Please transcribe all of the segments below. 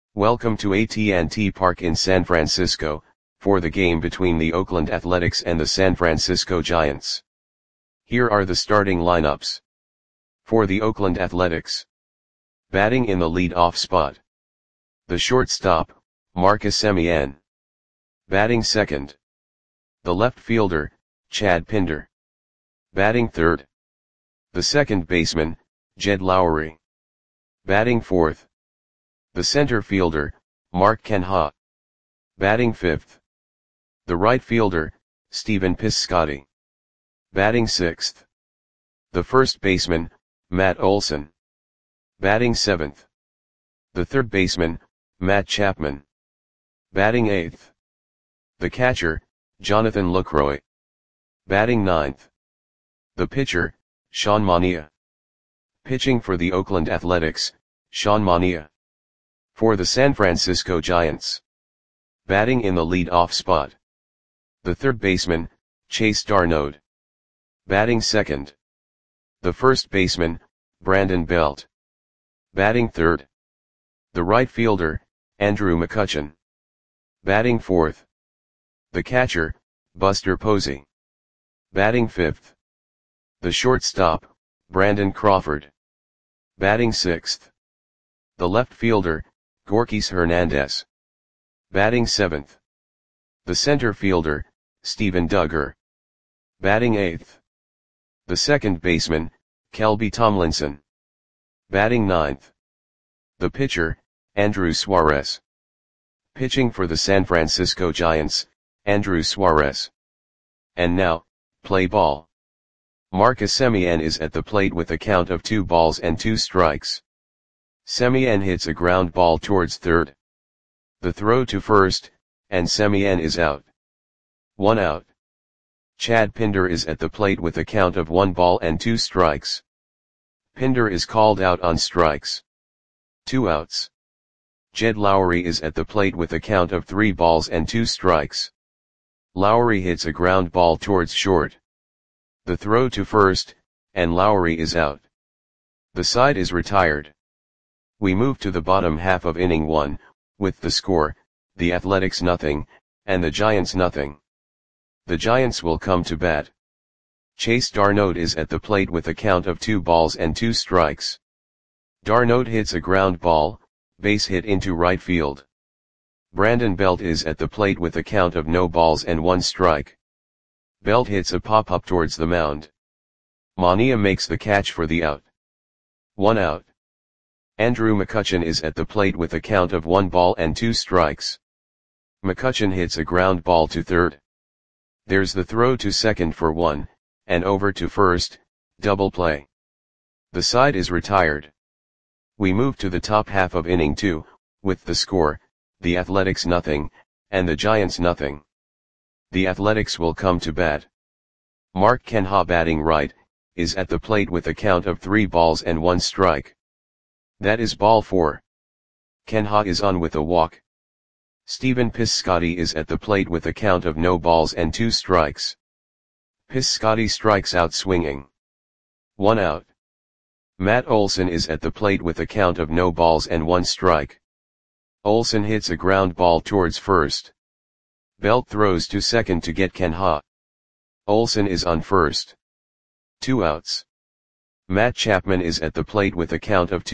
Welcome to AT&T Park in San Francisco, for the game between the Oakland Athletics and the San Francisco Giants. Here are the starting lineups. For the Oakland Athletics. Batting in the lead-off spot. The shortstop, Marcus Semien. Batting second. The left fielder, Chad Pinder. Batting third. The second baseman, Jed Lowrie. Batting fourth. The center fielder, Mark Canha. Batting fifth. The right fielder, Stephen Piscotty. Batting sixth. The first baseman, Matt Olson. Batting seventh. The third baseman, Matt Chapman. Batting eighth. The catcher, Jonathan Lucroy. Batting ninth. The pitcher, Sean Manaea. Pitching for the Oakland Athletics, Sean Manaea. For the San Francisco Giants. Batting in the lead-off spot. The third baseman, Chase Darnode. Batting second. The first baseman, Brandon Belt. Batting third. The right fielder, Andrew McCutchen. Batting fourth. The catcher, Buster Posey. Batting fifth. The shortstop, Brandon Crawford. Batting sixth. The left fielder, Gorkys Hernandez. Batting seventh. The center fielder, Steven Duggar. Batting eighth. The second baseman, Kelby Tomlinson. Batting ninth. The pitcher, Andrew Suarez. Pitching for the San Francisco Giants, Andrew Suarez. And now, play ball. Marcus Semien is at the plate with a count of 2-2. Semien hits a ground ball towards third. The throw to first, and Semien is out. 1 out. Chad Pinder is at the plate with a count of 1-2. Pinder is called out on strikes. 2 outs. Jed Lowrie is at the plate with a count of 3-2. Lowrie hits a ground ball towards short. The throw to first, and Lowrie is out. The side is retired. We move to the bottom half of inning 1, with the score, the Athletics 0, and the Giants 0. The Giants will come to bat. Chase Darnode is at the plate with a count of 2-2. Darnode hits a ground ball, base hit into right field. Brandon Belt is at the plate with a count of 0-1. Belt hits a pop-up towards the mound. Manaea makes the catch for the out. 1 out. Andrew McCutchen is at the plate with a count of 1-2. McCutchen hits a ground ball to third. There's the throw to second for 1, and over to first, double play. The side is retired. We move to the top half of inning 2, with the score, the Athletics 0, and the Giants 0. The Athletics will come to bat. Mark Canha, batting right, is at the plate with a count of 3-1. That is ball 4. Canha is on with a walk. Stephen Piscotty is at the plate with a count of 0-2. Piscotty strikes out swinging. 1 out. Matt Olson is at the plate with a count of 0-1. Olson hits a ground ball towards first. Belt throws to second to get Canha. Olson is on first. 2 outs. Matt Chapman is at the plate with a count of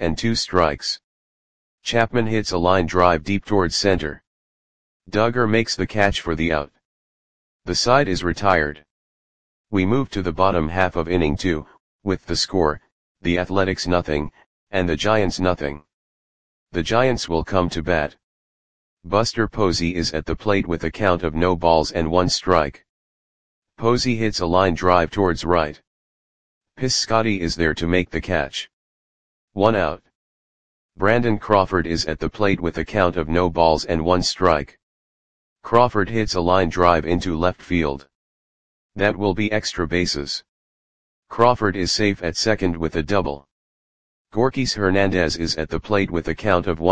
2-2. Chapman hits a line drive deep towards center. Duggar makes the catch for the out. The side is retired. We move to the bottom half of inning 2, with the score, the Athletics 0, and the Giants 0. The Giants will come to bat. Buster Posey is at the plate with a count of 0-1. Posey hits a line drive towards right. Piscotty is there to make the catch. 1 out. Brandon Crawford is at the plate with a count of 0-1. Crawford hits a line drive into left field. That will be extra bases. Crawford is safe at second with a double. Gorkys Hernandez is at the plate with a count of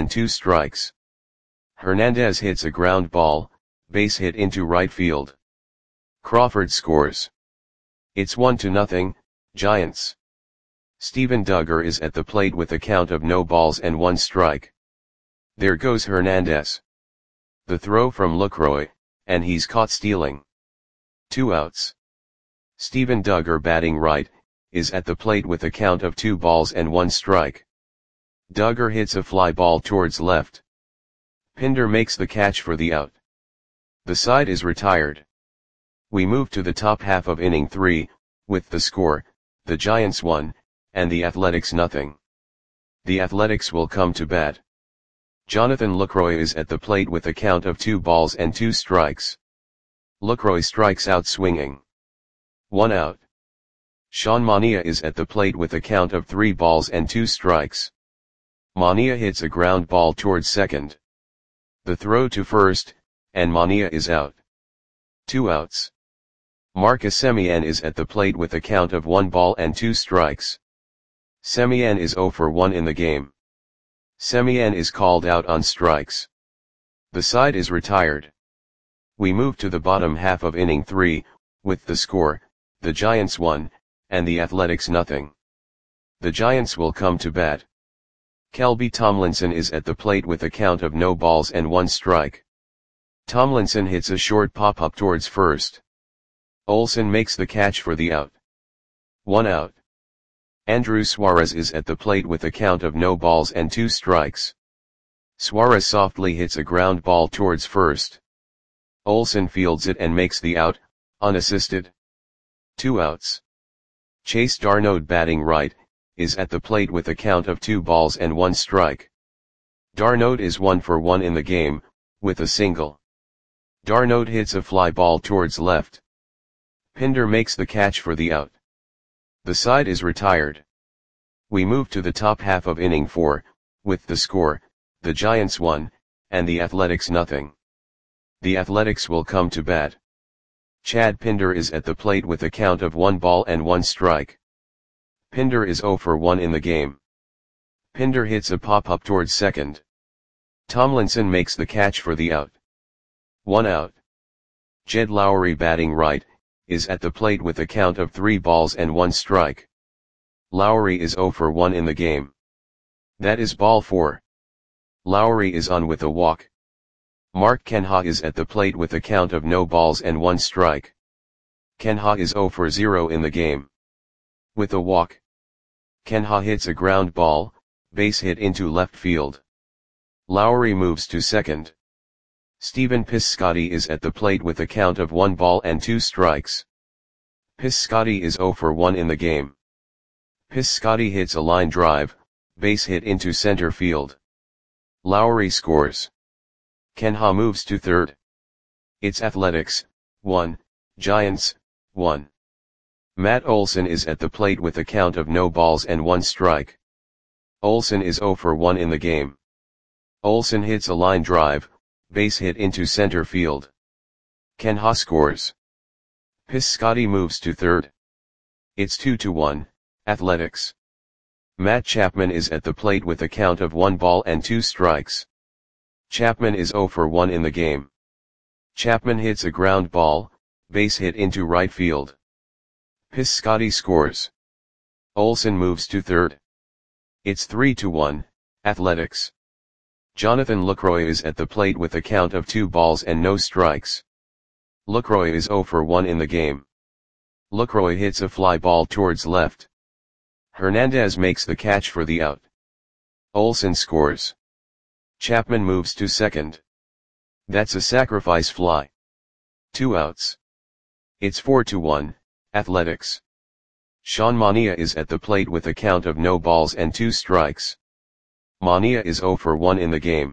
1-2. Hernandez hits a ground ball, base hit into right field. Crawford scores. It's 1-0, Giants. Steven Duggar is at the plate with a count of 0-1. There goes Hernandez. The throw from Lucroy, and he's caught stealing. 2 outs. Steven Duggar, batting right, is at the plate with a count of 2 balls and 1 strike. Duggar hits a fly ball towards left. Pinder makes the catch for the out. The side is retired. We move to the top half of inning 3, with the score, the Giants 1, and the Athletics nothing. The Athletics will come to bat. Jonathan Lucroy is at the plate with a count of 2 balls and 2 strikes. Lucroy strikes out swinging. 1 out. Sean Mania is at the plate with a count of 3 balls and 2 strikes. Mania hits a ground ball towards second. The throw to first, and Mania is out. 2 outs. Marcus Semien is at the plate with a count of 1 ball and 2 strikes. Semien is 0 for 1 in the game. Semien is called out on strikes. The side is retired. We move to the bottom half of inning 3, with the score, the Giants 1, and the Athletics nothing. The Giants will come to bat. Kelby Tomlinson is at the plate with a count of no balls and 1 strike. Tomlinson hits a short pop-up towards first. Olsen makes the catch for the out. 1 out. Andrew Suarez is at the plate with a count of no balls and 2 strikes. Suarez softly hits a ground ball towards first. Olsen fields it and makes the out, unassisted. 2 outs. Chase Darnode, batting right, is at the plate with a count of 2 balls and 1 strike. Darnode is 1 for 1 in the game, with a single. Darnode hits a fly ball towards left. Pinder makes the catch for the out. The side is retired. We move to the top half of inning 4, with the score, the Giants 1, and the Athletics nothing. The Athletics will come to bat. Chad Pinder is at the plate with a count of 1 ball and 1 strike. Pinder is 0 for 1 in the game. Pinder hits a pop-up towards second. Tomlinson makes the catch for the out. 1 out. Jed Lowry, batting right, is at the plate with a count of 3 balls and 1 strike. Lowry is 0 for 1 in the game. That is ball 4. Lowry is on with a walk. Mark Kenha is at the plate with a count of no balls and 1 strike. Kenha is 0 for 0 in the game. With a walk. Kenha hits a ground ball, base hit into left field. Lowry moves to second. Stephen Piscotty is at the plate with a count of 1 ball and 2 strikes. Piscotty is 0 for 1 in the game. Piscotty hits a line drive, base hit into center field. Lowry scores. Kenha moves to third. It's Athletics 1, Giants 1. Matt Olson is at the plate with a count of no balls and 1 strike. Olson is 0 for 1 in the game. Olson hits a line drive, base hit into center field. Kenha scores. Piscotty moves to third. It's 2-1, Athletics. Matt Chapman is at the plate with a count of 1 ball and 2 strikes. Chapman is 0 for 1 in the game. Chapman hits a ground ball, base hit into right field. Piscotty scores. Olson moves to third. It's 3-1, Athletics. Jonathan Lucroy is at the plate with a count of 2 balls and no strikes. Lucroy is 0 for 1 in the game. Lucroy hits a fly ball towards left. Hernandez makes the catch for the out. Olson scores. Chapman moves to second. That's a sacrifice fly. 2 outs. It's 4-1, Athletics. Sean Mania is at the plate with a count of no balls and 2 strikes. Mania is 0 for 1 in the game.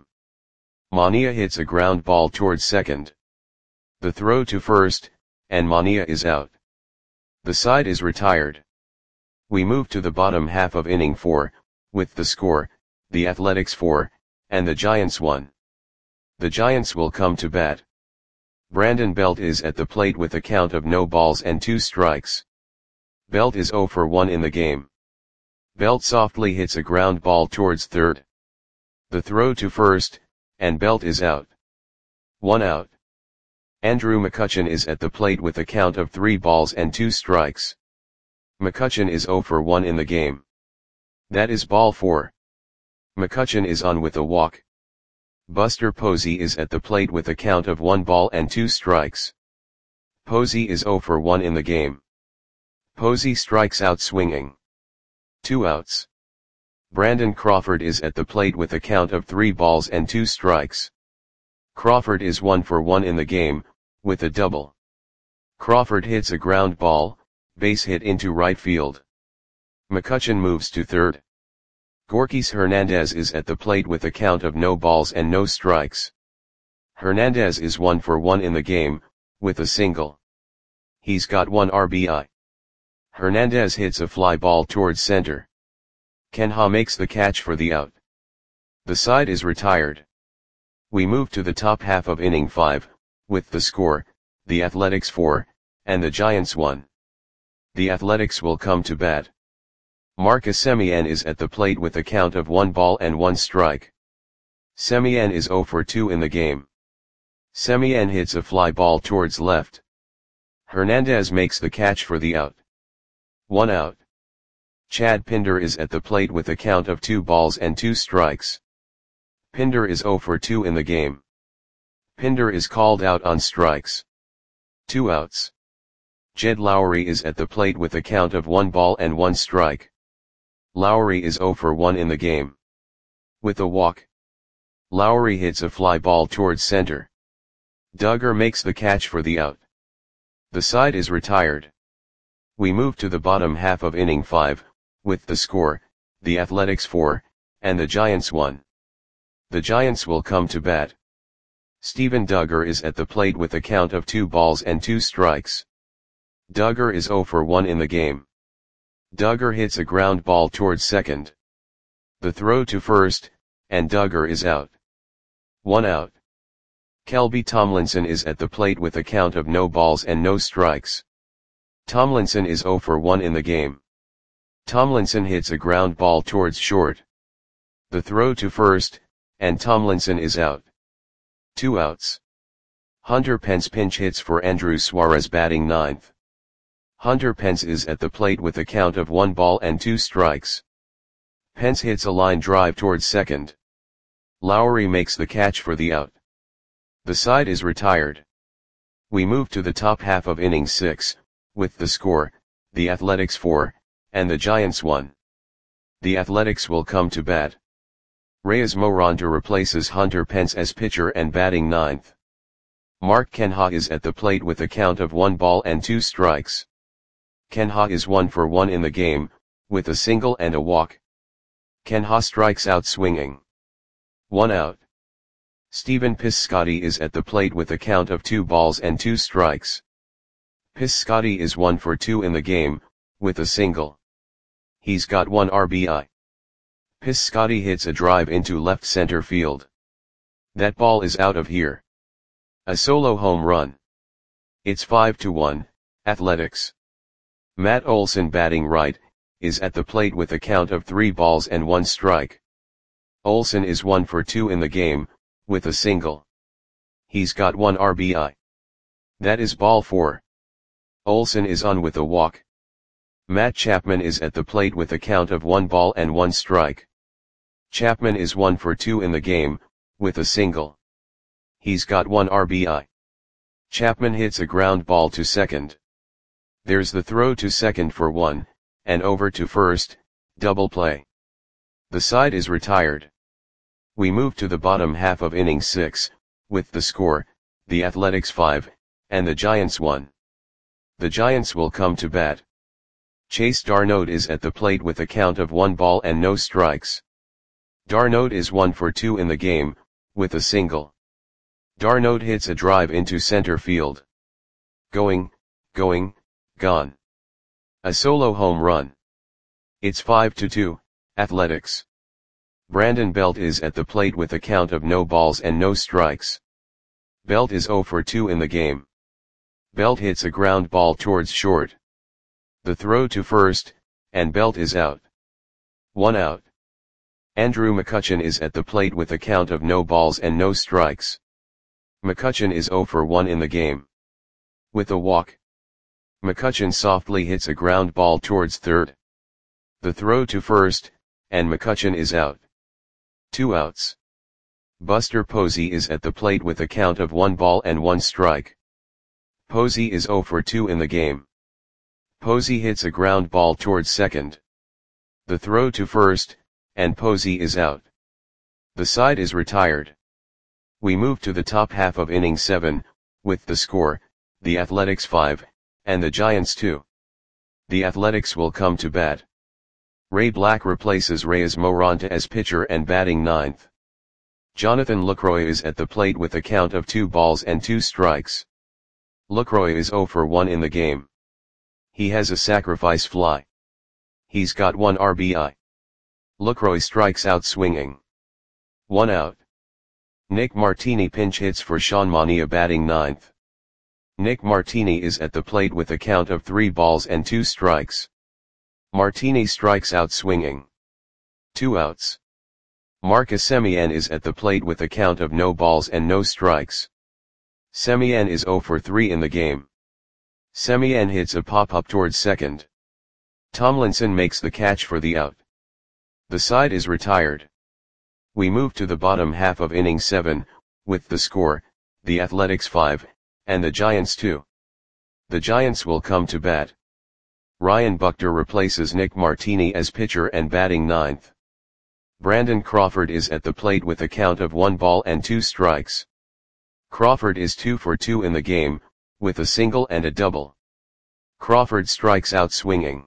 Mania hits a ground ball towards second. The throw to first, and Mania is out. The side is retired. We move to the bottom half of inning 4, with the score, the Athletics 4, and the Giants 1. The Giants will come to bat. Brandon Belt is at the plate with a count of no balls and 2 strikes. Belt is 0 for 1 in the game. Belt softly hits a ground ball towards third. The throw to first, and Belt is out. 1 out. Andrew McCutchen is at the plate with a count of 3 balls and 2 strikes. McCutchen is 0 for 1 in the game. That is ball 4. McCutchen is on with a walk. Buster Posey is at the plate with a count of 1 ball and 2 strikes. Posey is 0 for 1 in the game. Posey strikes out swinging. 2 outs. Brandon Crawford is at the plate with a count of 3 balls and 2 strikes. Crawford is 1 for 1 in the game, with a double. Crawford hits a ground ball, base hit into right field. McCutchen moves to third. Gorkys Hernandez is at the plate with a count of no balls and no strikes. Hernandez is 1 for 1 in the game, with a single. He's got 1 RBI. Hernandez hits a fly ball towards center. Ken Ha makes the catch for the out. The side is retired. We move to the top half of inning 5, with the score, the Athletics 4, and the Giants 1. The Athletics will come to bat. Marcus Semien is at the plate with a count of 1 ball and 1 strike. Semien is 0 for 2 in the game. Semien hits a fly ball towards left. Hernandez makes the catch for the out. 1 out. Chad Pinder is at the plate with a count of 2 balls and 2 strikes. Pinder is 0 for 2 in the game. Pinder is called out on strikes. 2 outs. Jed Lowry is at the plate with a count of 1 ball and 1 strike. Lowry is 0 for 1 in the game. With a walk. Lowry hits a fly ball towards center. Duggar makes the catch for the out. The side is retired. We move to the bottom half of inning 5, with the score, the Athletics 4, and the Giants 1. The Giants will come to bat. Steven Duggar is at the plate with a count of 2 balls and 2 strikes. Duggar is 0 for 1 in the game. Duggar hits a ground ball towards second. The throw to first, and Duggar is out. 1 out. Kelby Tomlinson is at the plate with a count of no balls and no strikes. Tomlinson is 0 for 1 in the game. Tomlinson hits a ground ball towards short. The throw to first, and Tomlinson is out. 2 outs. Hunter Pence pinch hits for Andrew Suarez batting 9th. Hunter Pence is at the plate with a count of 1 ball and 2 strikes. Pence hits a line drive towards second. Lowry makes the catch for the out. The side is retired. We move to the top half of inning 6, with the score, the Athletics 4, and the Giants 1. The Athletics will come to bat. Reyes Moronta replaces Hunter Pence as pitcher and batting 9th. Mark Canha is at the plate with a count of 1 ball and 2 strikes. Canha is 1 for 1 in the game, with a single and a walk. Canha strikes out swinging. 1 out. Stephen Piscotty is at the plate with a count of 2 balls and 2 strikes. Piscotty is 1 for 2 in the game, with a single. He's got 1 RBI. Piscotty hits a drive into left center field. That ball is out of here. A solo home run. It's 5-1, Athletics. Matt Olson batting right, is at the plate with a count of 3 balls and 1 strike. Olson is 1 for 2 in the game, with a single. He's got 1 RBI. That is ball 4. Olson is on with a walk. Matt Chapman is at the plate with a count of 1 ball and 1 strike. Chapman is 1 for 2 in the game, with a single. He's got 1 RBI. Chapman hits a ground ball to second. There's the throw to second for 1, and over to first, double play. The side is retired. We move to the bottom half of inning 6, with the score, the Athletics 5, and the Giants 1. The Giants will come to bat. Chase Darnold is at the plate with a count of 1 ball and no strikes. Darnold is 1 for 2 in the game, with a single. Darnold hits a drive into center field. Going, gone. A solo home run. It's 5-2, Athletics. Brandon Belt is at the plate with a count of no balls and no strikes. Belt is 0 for 2 in the game. Belt hits a ground ball towards short. The throw to first, and Belt is out. 1 out. Andrew McCutchen is at the plate with a count of no balls and no strikes. McCutchen is 0 for 1 in the game. With a walk. McCutchen softly hits a ground ball towards third. The throw to first, and McCutchen is out. 2 outs. Buster Posey is at the plate with a count of 1 ball and 1 strike. Posey is 0 for 2 in the game. Posey hits a ground ball towards second. The throw to first, and Posey is out. The side is retired. We move to the top half of inning 7, with the score, the Athletics 5, and the Giants 2. The Athletics will come to bat. Ray Black replaces Reyes Moronta as pitcher and batting ninth. Jonathan Lucroy is at the plate with a count of 2 balls and 2 strikes. Lucroy is 0 for 1 in the game. He has a sacrifice fly. He's got 1 RBI. Lucroy strikes out swinging. 1 out. Nick Martini pinch hits for Sean Mania batting ninth. Nick Martini is at the plate with a count of 3 balls and 2 strikes. Martini strikes out swinging. 2 outs. Marcus Semien is at the plate with a count of no balls and no strikes. Semien is 0 for 3 in the game. Semien hits a pop-up towards second. Tomlinson makes the catch for the out. The side is retired. We move to the bottom half of inning 7, with the score, the Athletics 5, and the Giants 2. The Giants will come to bat. Ryan Buchter replaces Nick Martini as pitcher and batting ninth. Brandon Crawford is at the plate with a count of 1 ball and 2 strikes. Crawford is 2 for 2 in the game, with a single and a double. Crawford strikes out swinging.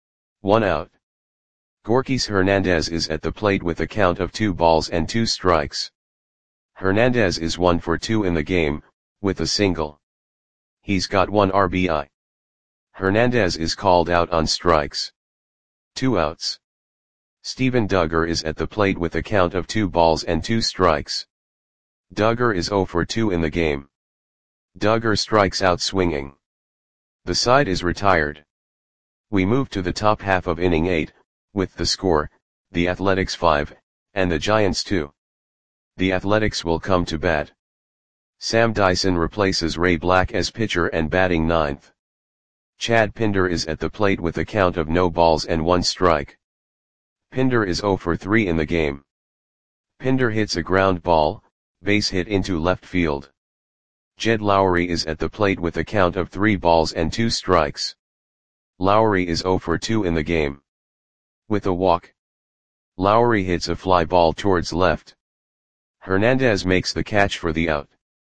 1 out. Gorkys Hernandez is at the plate with a count of 2 balls and 2 strikes. Hernandez is 1 for 2 in the game, with a single. He's got 1 RBI. Hernandez is called out on strikes. 2 outs. Steven Duggar is at the plate with a count of 2 balls and 2 strikes. Duggar is 0 for 2 in the game. Duggar strikes out swinging. The side is retired. We move to the top half of inning 8, with the score, the Athletics 5, and the Giants 2. The Athletics will come to bat. Sam Dyson replaces Ray Black as pitcher and batting ninth. Chad Pinder is at the plate with a count of no balls and 1 strike. Pinder is 0 for 3 in the game. Pinder hits a ground ball, base hit into left field. Jed Lowry is at the plate with a count of 3 balls and 2 strikes. Lowry is 0 for 2 in the game. With a walk. Lowry hits a fly ball towards left. Hernandez makes the catch for the out.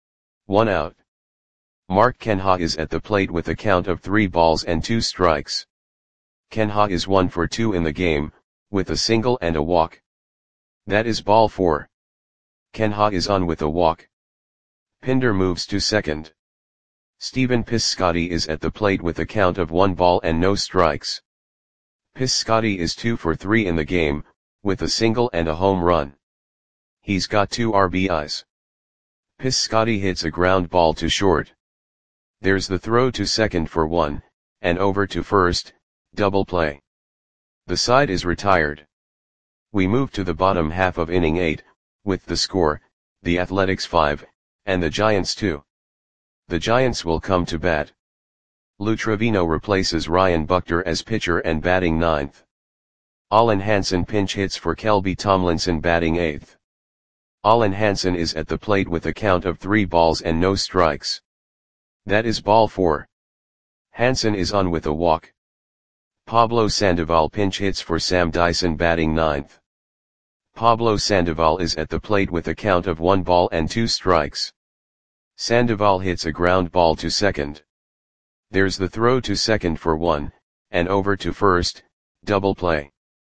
1 out. Mark Kenha is at the plate with a count of 3 balls and 2 strikes. Kenha is 1 for 2 in the game, with a single and a walk. That is ball 4. Kenha is on with a walk. Pinder moves to second. Stephen Piscotty is at the plate with a count of 1 ball and no strikes. Piscotty is 2 for 3 in the game, with a single and a home run. He's got 2 RBIs. Piscotty hits a ground ball to short. There's the throw to second for 1, and over to first, double play. The side is retired. We move to the bottom half of inning 8, with the score, the Athletics 5, and the Giants 2. The Giants will come to bat. Lou Trevino replaces Ryan Buchter as pitcher and batting ninth. Allen Hansen pinch hits for Kelby Tomlinson batting eighth. Allen Hansen is at the plate with a count of 3 balls and no strikes. That is ball 4. Hansen is on with a walk. Pablo Sandoval pinch hits for Sam Dyson batting ninth. Pablo Sandoval is at the plate with a count of 1 ball and 2 strikes. Sandoval hits a ground ball to second. There's the throw to second for 1, and over to first, double play.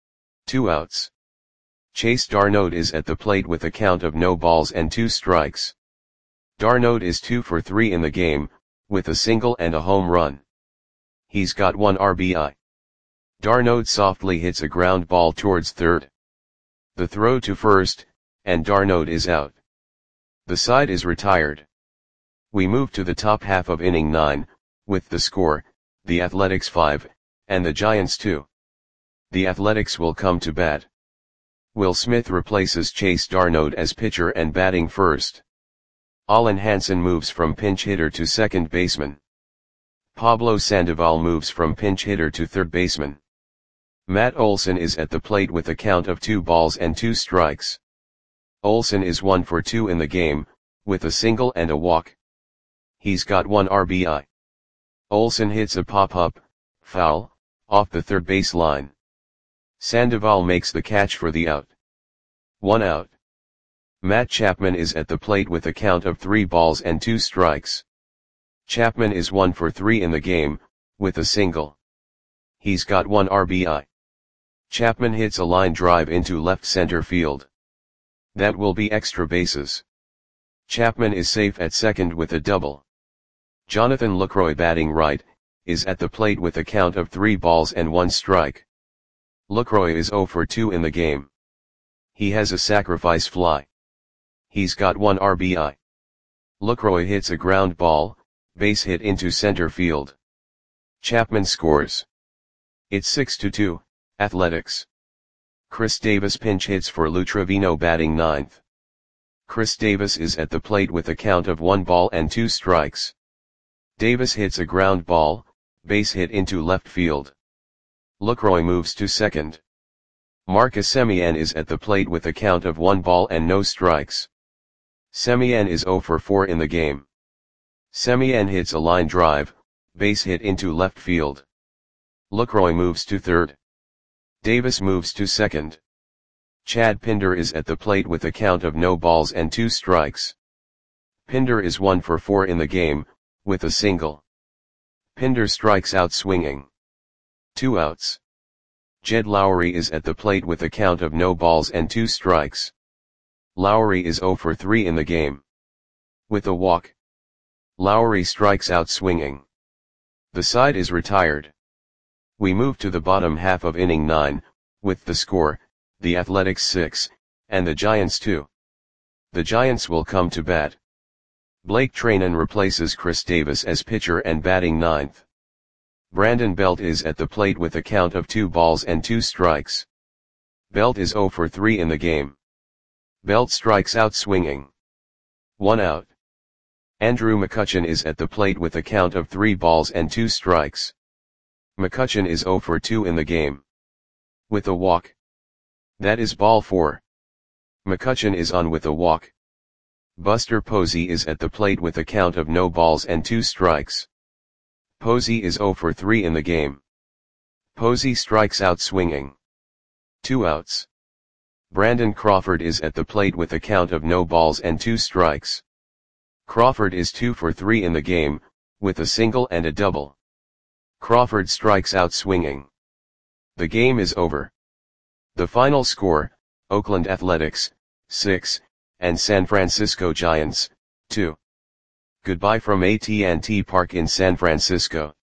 2 outs. Chase Darnold is at the plate with a count of no balls and 2 strikes. Darnold is 2 for 3 in the game, with a single and a home run. He's got 1 RBI. Darnold softly hits a ground ball towards third. The throw to first, and Darnold is out. The side is retired. We move to the top half of inning 9, with the score, the Athletics 5, and the Giants 2. The Athletics will come to bat. Will Smith replaces Chase Darnold as pitcher and batting first. Allen Hansen moves from pinch hitter to second baseman. Pablo Sandoval moves from pinch hitter to third baseman. Matt Olson is at the plate with a count of 2 balls and 2 strikes. Olsen is 1 for 2 in the game, with a single and a walk. He's got 1 RBI. Olsen hits a pop-up, foul, off the third base line. Sandoval makes the catch for the out. 1 out. Matt Chapman is at the plate with a count of 3 balls and 2 strikes. Chapman is 1 for 3 in the game, with a single. He's got 1 RBI. Chapman hits a line drive into left center field. That will be extra bases. Chapman is safe at second with a double. Jonathan Lucroy, batting right, is at the plate with a count of 3 balls and 1 strike. Lucroy is 0 for 2 in the game. He has a sacrifice fly. He's got 1 RBI. Lucroy hits a ground ball, base hit into center field. Chapman scores. It's 6-2, Athletics. Chris Davis pinch hits for Lou Trevino, batting ninth. Chris Davis is at the plate with a count of 1 ball and 2 strikes. Davis hits a ground ball, base hit into left field. Lucroy moves to second. Marcus Semien is at the plate with a count of 1 ball and no strikes. Semien is 0 for 4 in the game. Semien hits a line drive, base hit into left field. Lucroy moves to third. Davis moves to second. Chad Pinder is at the plate with a count of no balls and 2 strikes. Pinder is 1 for 4 in the game, with a single. Pinder strikes out swinging. 2 outs. Jed Lowry is at the plate with a count of no balls and 2 strikes. Lowry is 0 for 3 in the game. With a walk. Lowry strikes out swinging. The side is retired. We move to the bottom half of inning 9, with the score, the Athletics 6, and the Giants 2. The Giants will come to bat. Blake Treinen replaces Chris Davis as pitcher and batting ninth. Brandon Belt is at the plate with a count of 2 balls and 2 strikes. Belt is 0 for 3 in the game. Belt strikes out swinging. 1 out. Andrew McCutchen is at the plate with a count of 3 balls and 2 strikes. McCutchen is 0 for 2 in the game. With a walk. That is ball 4. McCutchen is on with a walk. Buster Posey is at the plate with a count of no balls and 2 strikes. Posey is 0 for 3 in the game. Posey strikes out swinging. 2 outs. Brandon Crawford is at the plate with a count of no balls and 2 strikes. Crawford is 2 for 3 in the game, with a single and a double. Crawford strikes out swinging. The game is over. The final score, Oakland Athletics, 6, and San Francisco Giants, 2. Goodbye from AT&T Park in San Francisco.